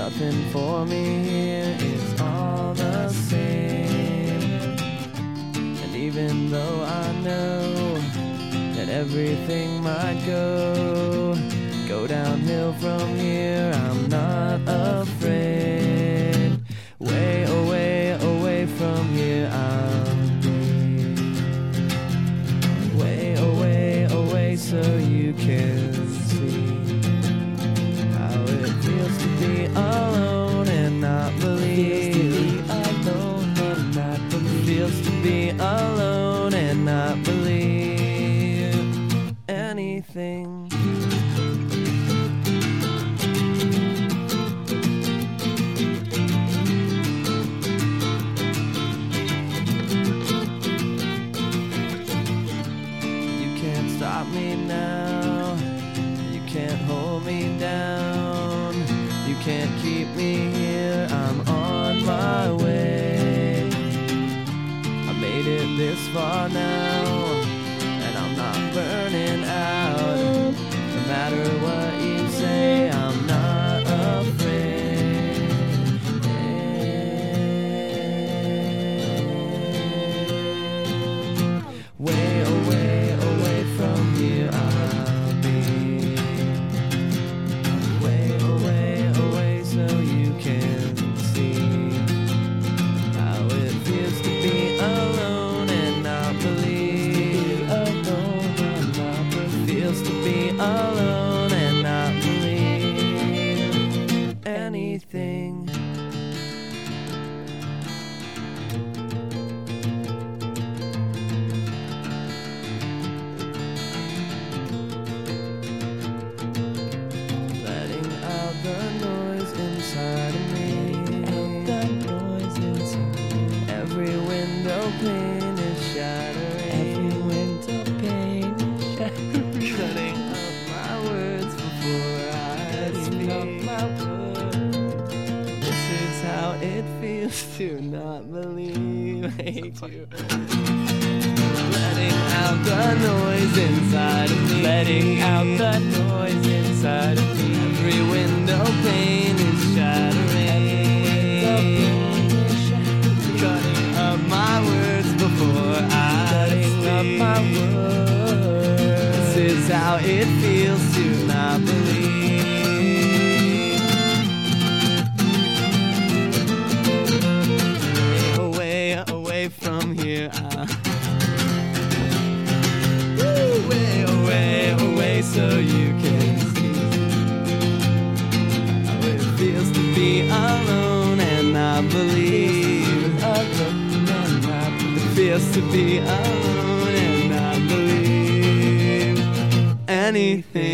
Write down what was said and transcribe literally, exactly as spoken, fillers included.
nothing for me here, it's all the same. And even though I know that everything might go, go downhill from here, I'm not afraid. Way away, away from here, I'll be. Way away, away so you can see how it feels to be alone and not believe. Alone and not believe. Feels to be alone and not believe anything. Stop me now, you can't hold me down, you can't keep me here, I'm on my way. I made it this far now, and I'm not burning out. No matter what you say, I'm not afraid. Way away, away from here I'll be. Way away, away so you can see how it feels to be alone and not believe. Alone and not believe. Feels to be alone and not believe anything. The noise inside of me, out the noise inside. Every window pane is shattering. Every window pane is shattering. Cutting up my words before I speak. Up my words. This is how it feels to not believe. I hate you. Letting out the noise inside of me. Letting out the noise inside of me. Every window pane is shattering. Cutting up my words before I Cutting up my words. This is how it feels to not believe. Away, away from here. I Way away, away so you can see how it feels to be alone and not believe. Alone and not believe. It feels to be alone and not believe anything.